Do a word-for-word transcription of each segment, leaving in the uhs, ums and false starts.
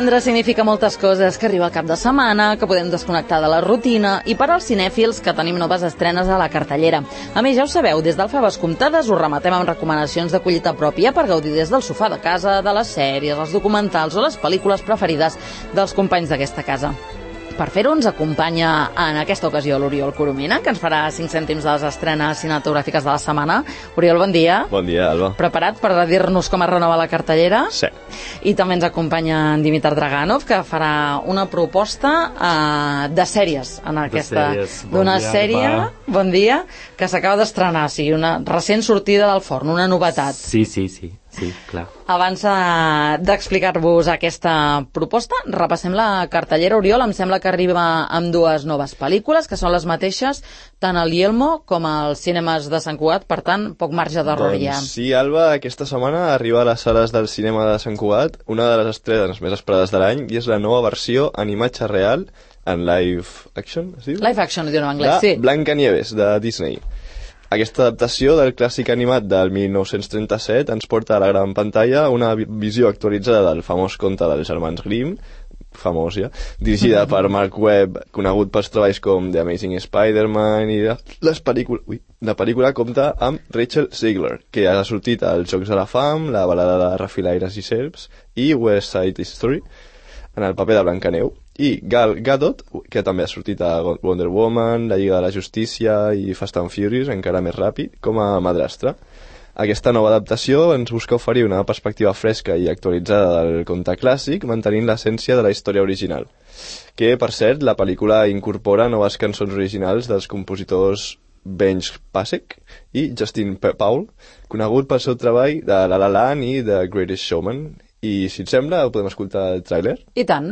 divendres significa moltes coses, que arriba el cap de setmana, que podem desconnectar de la rutina i per als cinèfils que tenim noves estrenes a la cartellera. A més, ja ho sabeu, des del Faves Comptades us rematem amb recomanacions de collita pròpia per gaudir des del sofà de casa, de les sèries, els documentals o les pel·lícules preferides dels companys d'aquesta casa. Per fer-ho ens acompanya en aquesta ocasió l'Oriol Coromina, que ens farà cinc cèntims de les estrenes cinematogràfiques de la setmana. Oriol, bon dia. Bon dia, Alba. Preparat per dir-nos com es renova la cartellera? Sí. I també ens acompanya en Dimitar Draganov, que farà una proposta uh, de sèries en aquesta... D'una bon sèrie, Alba. Bon dia, que s'acaba d'estrenar, o sigui, una recent sortida del forn, una novetat. Sí, sí, sí. Sí, clar. Abans uh, d'explicar-vos aquesta proposta, repassem la cartellera. Oriol, em sembla que arriba amb dues noves pel·lícules, que són les mateixes, tant al Yelmo com als cinemes de Sant Cugat, per tant, poc marge d'error ja. Doncs sí, Alba, aquesta setmana arriba a les sales del cinema de Sant Cugat una de les estrenes més esperades de l'any, i és la nova versió en imatge real, en live action, es diu? Live action, diu en anglès, sí. De Blancanieves, de Disney. Aquesta adaptació del clàssic animat del mil nou-cents trenta-set ens porta a la gran pantalla una visió actualitzada del famós conte dels germans Grimm, famós ja, dirigida per Mark Webb, conegut pels treballs com The Amazing Spider-Man, i les pel·lícules... Ui, la pel·lícula compta amb Rachel Zegler, que ha sortit als Jocs de la Fam, la balada de Rafilaires i Serps i West Side Story, en el paper de Blancaneu, i Gal Gadot, que també ha sortit a Wonder Woman, la Lliga de la Justícia i Fast and Furious, encara més ràpid, com a madrastra. Aquesta nova adaptació ens busca oferir una perspectiva fresca i actualitzada del conte clàssic, mantenint l'essència de la història original. Que, per cert, la pel·lícula incorpora noves cançons originals dels compositors Benj Pasek i Justin Paul, conegut pel seu treball de La La Land i The Greatest Showman. I, si et sembla, podem escoltar el tràiler? I tant.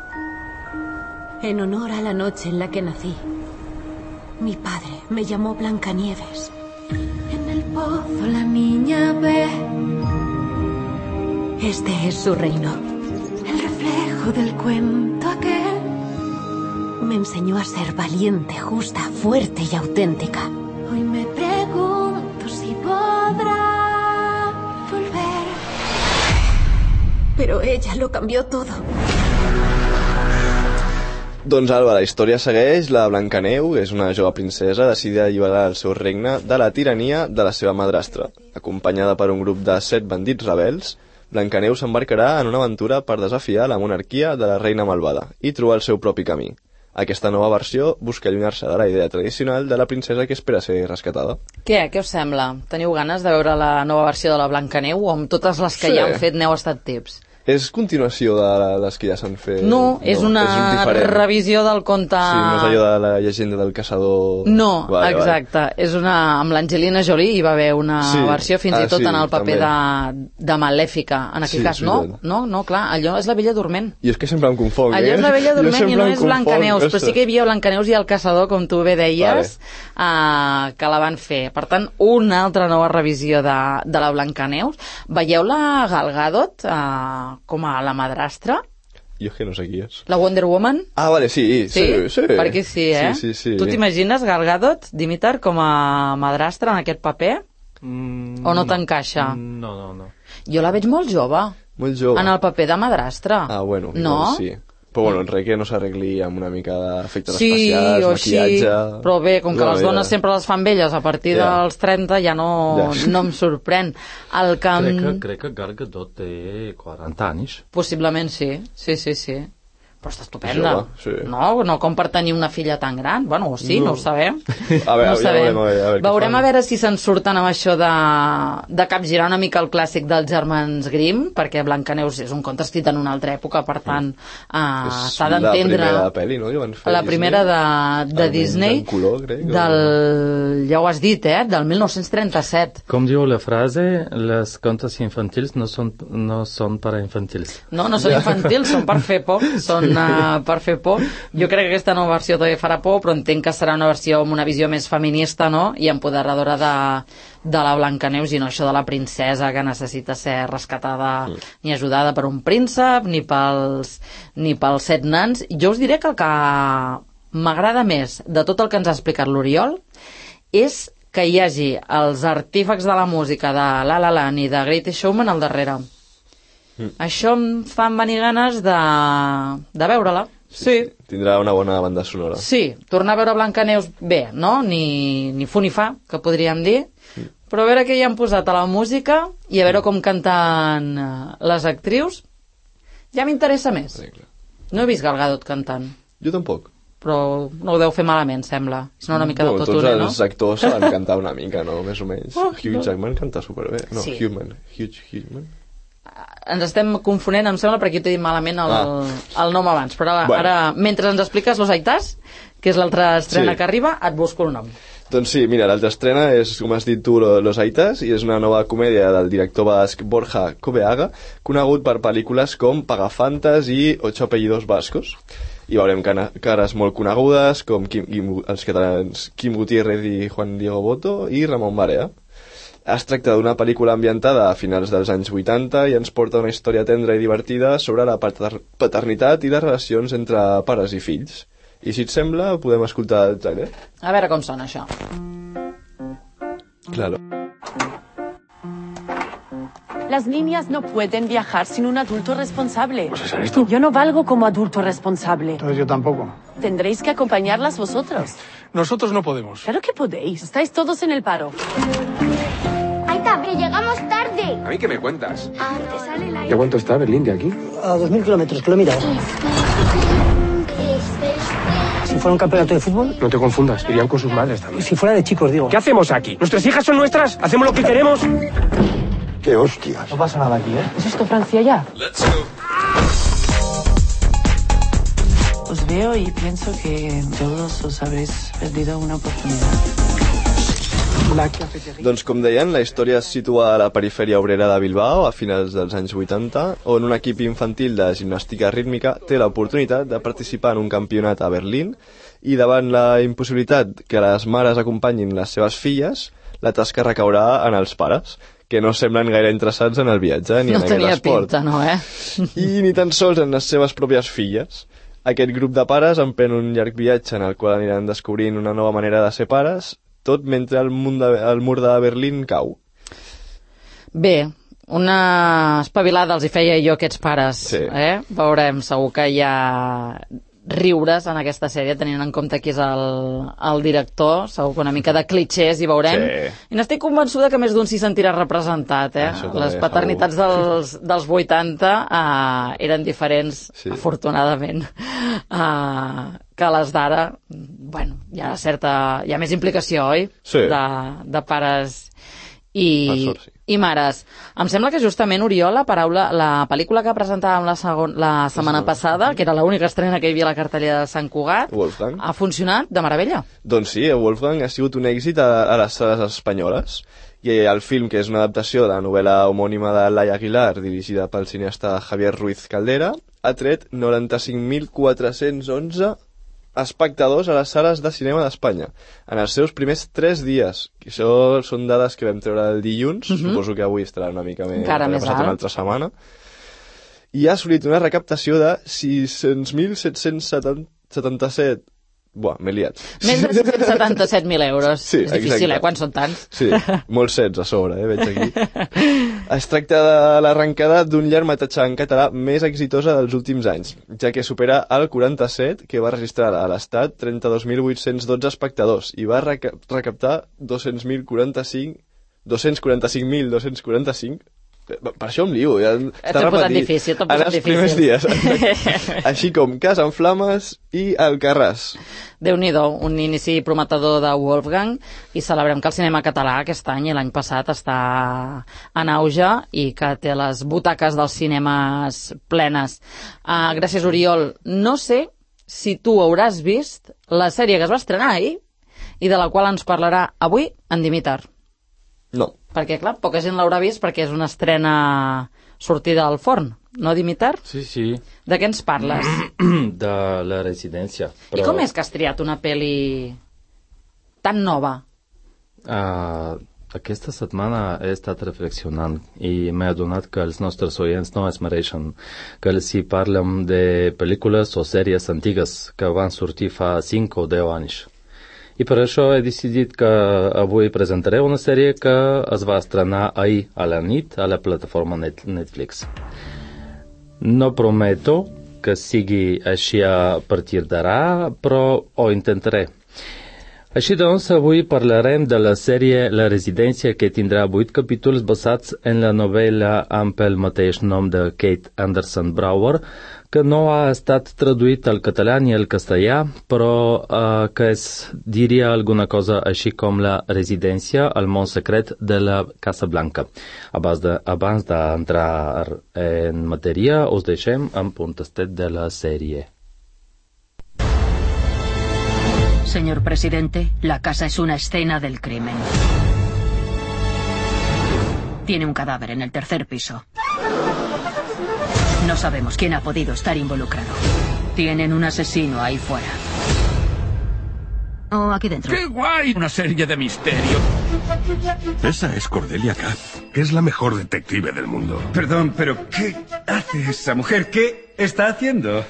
En honor a la noche en la que nací, mi padre me llamó Blancanieves. En el pozo la niña ve. Este es su reino, el reflejo del cuento aquel. Me enseñó a ser valiente, justa, fuerte y auténtica. Hoy me pregunto si podrá volver. Pero ella lo cambió todo. Doncs, Alba, la història segueix. La Blancaneu és una jove princesa decidida a alliberar el seu regne de la tirania de la seva madrastra. Acompanyada per un grup de set bandits rebels, Blancaneu s'embarcarà en una aventura per desafiar la monarquia de la reina malvada i trobar el seu propi camí. Aquesta nova versió busca allunyar-se de la idea tradicional de la princesa que espera ser rescatada. Què? Què us sembla? Teniu ganes de veure la nova versió de la Blancaneu o amb totes les que sí. ja han fet n'heu estat tips? És continuació de les que ja s'han fet... No, és no, una és un revisió del conte... Sí, no és allò de la llegenda del caçador... No, vale, exacte. Vale. És una... Amb l'Angelina Jolie hi va haver una sí. versió fins ah, i tot sí, en el paper de, de Malèfica. En aquest sí, cas, no? No, no, clar, allò és la Bella Dorment. I és que sempre em confonc, allò eh? és la Bella Dorment i no és Blancaneus, però sí que hi havia Blancaneus i el caçador, com tu bé deies, vale. uh, que la van fer. Per tant, una altra nova revisió de, de la Blancaneus. Veieu la Gal Gadot uh, com a la madrastra? Jo és que no sé qui és. La Wonder Woman? Ah, vale, sí, sí, sí. sí. Per aquí sí, eh? Sí, sí, sí. Tu t'imagines Gal Gadot, Dimitar, com a madrastra en aquest paper? Mm, o no t'encaixa? No, no, no. Jo la veig molt jove. Molt jove? En el paper de madrastra. Ah, bueno, no? sí. Però bueno, res que no s'arregli amb una mica d'efectes sí, especials, maquillatge... Sí, però bé, com que les dones sempre les fan velles a partir yeah. dels trenta ja no, yeah. no em sorprèn. El que... Crec que, crec que Gal Gadot té quaranta anys. Possiblement sí, sí, sí, sí. Però està estupenda. Jove, sí. No, no com per tenir una filla tan gran. Bueno, o sí, no, no ho sabem. A veure, no ho sabem. Ja veurem, a veure, a veure veurem a veure si se'n surten amb això de, de capgirar una mica el clàssic dels germans Grimm, perquè Blancaneus és un conte escrit en una altra època, per tant, uh, s'ha d'entendre... la primera pel·li, no? Van fer la primera de, de Disney, en color, crec, del, ja ho has dit, eh? Del mil nou-cents trenta-set. Com diu la frase, les contes infantils no són, no són per a infantils. No, no són infantils, són per fer por, són Uh, per fer por. Jo crec que aquesta nova versió també farà por, però entenc que serà una versió amb una visió més feminista, no? I empoderadora de, de la Blancaneus, i no això de la princesa que necessita ser rescatada mm. ni ajudada per un príncep ni pels, ni pels set nans. Jo us diré que el que m'agrada més de tot el que ens ha explicat l'Oriol és que hi hagi els artífecs de la música de La La Land i de Greatest Showman al darrere. Mm. Això em fan venir ganes de, de veure-la. Sí. sí. Tindrà una bona banda sonora. Sí, tornar a veure Blancaneus bé, no? Ni, ni fu ni fa, que podríem dir. Mm. Però a veure què hi han posat a la música i a veure com canten les actrius, ja m'interessa més. Regle. No he vist Gal Gadot cantant. Jo tampoc. Però no ho deu fer malament, sembla. És una mica no, de tot una, no? Tots els actors saben cantar una mica, no? Més o menys. Oh, Hugh no. Jackman canta superbé. No, sí. Hughman. Hugh Jackman. Ens estem confonent, em sembla, perquè jo t'he dit malament el, ah. el nom abans. Però ara, bueno. ara, mentre ens expliques Los Aitars, que és l'altra estrena sí. que arriba, et busco el nom. Doncs sí, mira, l'altra estrena és, com has dit tu, Los Aitars, i és una nova comèdia del director basc Borja Coveaga, conegut per pel·lícules com Pagafantas i Ocho apellidos vascos. I veurem cares molt conegudes, com Quim, Quim, els catalans Quim Gutiérrez i Juan Diego Boto i Ramon Barea. Es tracta d'una pel·lícula ambientada a finals dels anys vuitanta i ens porta una història tendra i divertida sobre la paternitat i les relacions entre pares i fills. I si et sembla, podem escoltar el trailer. A veure com sona això. Claro. Las niñas no pueden viajar sin un adulto responsable. ¿Pues esa eres tú? Yo no valgo como adulto responsable. Entonces yo tampoco. Tendréis que acompañarlas vosotros. Nosotros no podemos. Claro que podéis. Estáis todos en el paro. Aita, que llegamos tarde. ¿A mí qué me cuentas? Ah, te sale la... ¿Y a cuánto está Berlín de aquí? A dos mil kilómetros, que lo he mirado. Si fuera un campeonato de fútbol... No te confundas, irían con sus madres también. Si fuera de chicos, digo. ¿Qué hacemos aquí? ¿Nuestras hijas son nuestras? ¿Hacemos lo que queremos? ¡Qué hostias! No pasa nada aquí, ¿eh? ¿Es esto Francia ya? Let's go. Os veo y pienso que todos os habéis perdido una oportunidad. Doncs com deien, la història es situa a la perifèria obrera de Bilbao a finals dels anys vuitanta, on un equip infantil de gimnàstica rítmica té l'oportunitat de participar en un campionat a Berlín i davant la impossibilitat que les mares acompanyin les seves filles, la tasca recaurà en els pares, que no semblen gaire interessats en el viatge ni no en aquest esport. No tenia pinta, no, eh? I ni tan sols en les seves pròpies filles. Aquest grup de pares emprèn un llarg viatge en el qual aniran descobrint una nova manera de ser pares, tot mentre el, de, el mur de Berlín cau. Bé, una espavilada els hi feia jo a aquests pares. Sí. Eh? Veurem, segur que hi ha riures en aquesta sèrie, tenint en compte qui és el, el director, segur que una mica de clichés hi veurem. Sí. I n'estic convençuda que més d'un s'hi sentirà representat. Eh? Les paternitats dels, dels vuitanta eh, eren diferents, sí. afortunadament, eh, que les d'ara, bueno, hi ha certa, hi ha més implicació, oi? Sí. De, de pares i, sort, sí. i mares. Em sembla que justament, Oriol, la, paraula, la pel·lícula que presentàvem la, segon, la setmana sí. passada, que era l'única estrena que hi havia a la cartellera de Sant Cugat, Wolfgang. Ha funcionat de meravella. Doncs sí, Wolfgang ha sigut un èxit a, a les sales espanyoles. I el film, que és una adaptació de la novel·la homònima de Laia Aguilar, dirigida pel cineasta Javier Ruiz Caldera, ha tret noranta-cinc mil quatre-cents onze espectadors a les sales de cinema d'Espanya en els seus primers tres dies. Això són dades que vam treure el dilluns, uh-huh. suposo que avui estarà una mica més, encara més alt, una altra setmana, i ha assolit una recaptació de sis-cents mil set-cents setanta-set. Buah, m'he liat. Més de sis-cents setanta-set mil euros. Sí, és difícil, exacte. eh? Quan són tants? Sí, molts sets a sobre, eh? Veig aquí. Es tracta de l'arrencada d'un llargmetratge en català més exitosa dels últims anys, ja que supera el quaranta-set, que va registrar a l'Estat trenta-dos mil vuit-cents dotze espectadors i va reca- recaptar dos-cents mil quaranta-cinc dos-cents quaranta-cinc mil dos-cents quaranta-cinc. Per això em lio, ja està repetit difícil, en els difícil. primers dies. Així com Casa en Flames i Alcarràs. Déu-n'hi-do, un inici prometedor de Wolfgang, i celebrem que el cinema català aquest any i l'any passat està en auge i que té les butaques dels cinemes plenes. Uh, gràcies, Oriol. No sé si tu hauràs vist la sèrie que es va estrenar ahir i de la qual ens parlarà avui en Dimitar. No. Perquè, clar, poca gent l'haurà vist perquè és una estrena sortida al forn, no, Dimitar? Sí, sí. De què ens parles? De la residència. Però... I com és que has triat una pel·li tan nova? Uh, aquesta setmana he estat reflexionant i m'he adonat que els nostres oients no es mereixen que els hi parlem de pel·lícules o sèries antigues que van sortir fa cinc o deu anys. I per això he decidit que avui presentaré una sèrie que es va estrenar ahir a la nit a la plataforma Netflix. No prometo que sigui així a partir d'ara, però ho intentaré. Així doncs, avui parlarem de la sèrie La Residència, que tindrà vuit capítols basats en la novel·la amb el mateix nom de Kate Anderson Brower, que no ha estat traduït al català ni al castellà, però eh, que es diria alguna cosa així com La Residència, el món secret de la Casa Blanca. Abans de, abans d'entrar en matèria, us deixem amb un tastet de la sèrie. Señor presidente, la casa es una escena del crimen. Tiene un cadáver en el tercer piso. No sabemos quién ha podido estar involucrado. Tienen un asesino ahí fuera. O aquí dentro. ¡Qué guay! Una serie de misterio. Esa es Cordelia Katz. Es la mejor detective del mundo. Perdón, pero ¿qué hace esa mujer? ¿Qué está haciendo?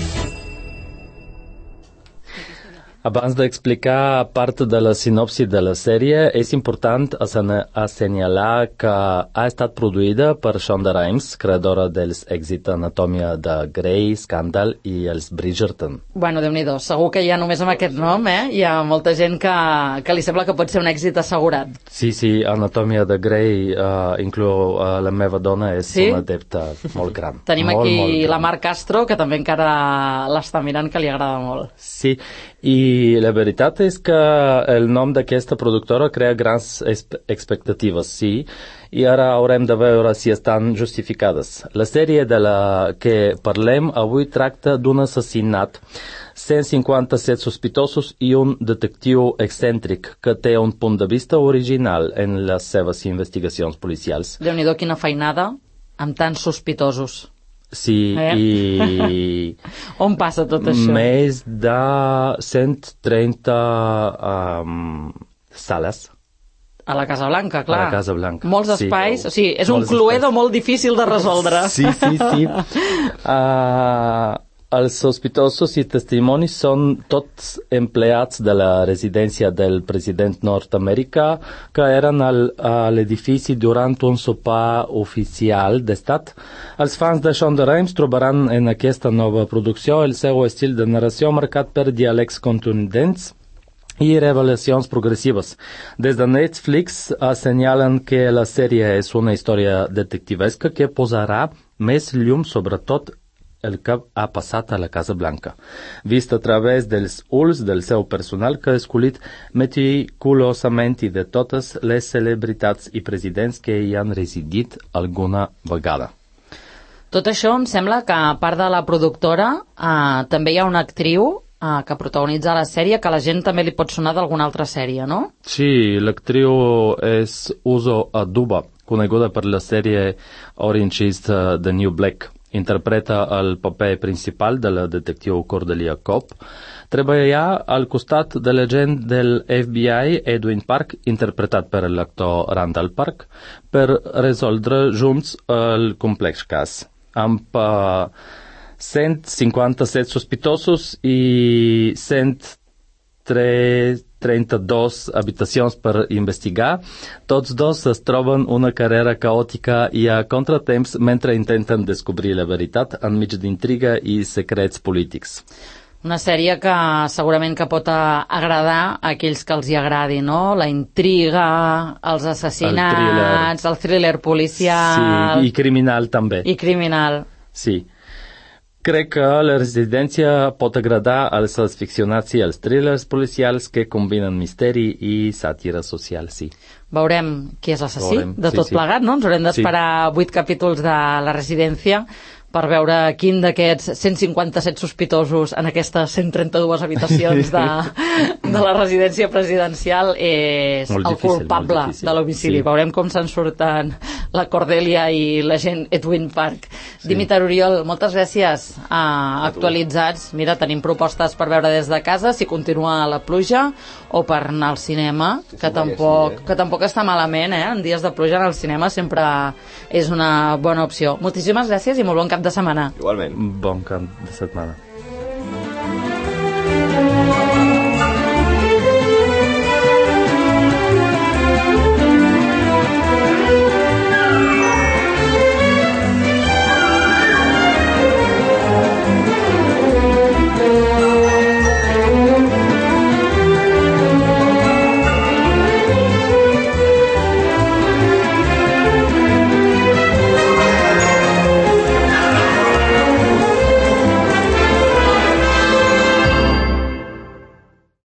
Abans d'explicar part de la sinopsi de la sèrie, és important assenyalar que ha estat produïda per Shonda Rhimes, creadora dels èxits Anatòmia de Grey, Scandal i els Bridgerton. Bueno, Déu-n'hi-do, segur que ja només amb aquest nom, eh, hi ha molta gent que, que li sembla que pot ser un èxit assegurat. Sí, sí, Anatòmia de Grey uh, inclou uh, la meva dona, és sí? Una adepta molt gran. Tenim molt, aquí molt la Mar Castro, que també encara l'està mirant, que li agrada molt. Sí, i la veritat és que el nom d'aquesta productora crea grans expectatives, sí, i ara haurem de veure si estan justificades. La sèrie de la que parlem avui tracta d'un assassinat, cent cinquanta-set sospitosos i un detectiu excèntric que té un punt de vista original en les seves investigacions policials. Déu-n'hi-do, quina feinada amb tants sospitosos. Sí, eh? I... On passa tot això? Més de cent trenta um, sales. A la Casa Blanca, clar. A la Casa Blanca. Molts espais, sí, o sigui, és un cluedo espais. Molt difícil de resoldre. Sí, sí, sí. uh, els sospitosos i testimonis són tots empleats de la residència del president nord-americà que eren al, a l'edifici durant un sopar oficial d'estat. Els fans de Shonda Rhimes trobaran en aquesta nova producció el seu estil de narració marcat per diàlegs contundents i revelacions progressives. Des de Netflix assenyalen que la sèrie és una història detectivesca que posarà més llum sobretot el que ha passat a la Casa Blanca, vist a través dels ulls del seu personal que ha escollit meticulosament i de totes les celebritats i presidents que hi han residit alguna vegada. Tot això em sembla que a part de la productora eh, també hi ha una actriu eh, que protagonitza la sèrie que a la gent també li pot sonar d'alguna altra sèrie, no? Sí, l'actriu és Uzo Aduba, coneguda per la sèrie Orange is the New Black. Interpreta el paper principal de la detectiu Cordelia Cobb. Treballa al costat de l'agent del F B I, Edwin Park, interpretat per l'actor Randall Park, per resoldre junts el complex cas. Amb uh, cent cinquanta-set sospitosos i cent trenta-dos habitacions per investigar, tots dos es troben una carrera caòtica i a contratemps mentre intenten descobrir la veritat enmig d'intriga i secrets polítics. Una sèrie que segurament que pot agradar a aquells que els hi agradi, no? La intriga, els assassinats, el thriller, el thriller policial... Sí, i criminal també. I criminal. Sí. Crec que la residència pot agradar als aficionats i als thrillers policials que combinen misteri i sàtira social, sí. Veurem qui és l'assassí de tot sí, sí. plegat, no? Ens haurem d'esperar sí. vuit capítols de la residència per veure quin d'aquests cent cinquanta-set sospitosos en aquestes cent trenta-dues habitacions de, de la residència presidencial és molt el difícil, culpable de l'homicidi. Sí. Veurem com se'n surten la Cordelia i l'agent Edwin Park. Sí. Dimitar Oriol, moltes gràcies. Uh, actualitzats, mira, tenim propostes per veure des de casa, si continua la pluja, o per anar al cinema, sí, que, tampoc, sí, eh? que tampoc està malament, eh? En dies de pluja anar al cinema sempre és una bona opció. Moltíssimes gràcies i molt bon cap de setmana. Igualment. Bon cap de setmana.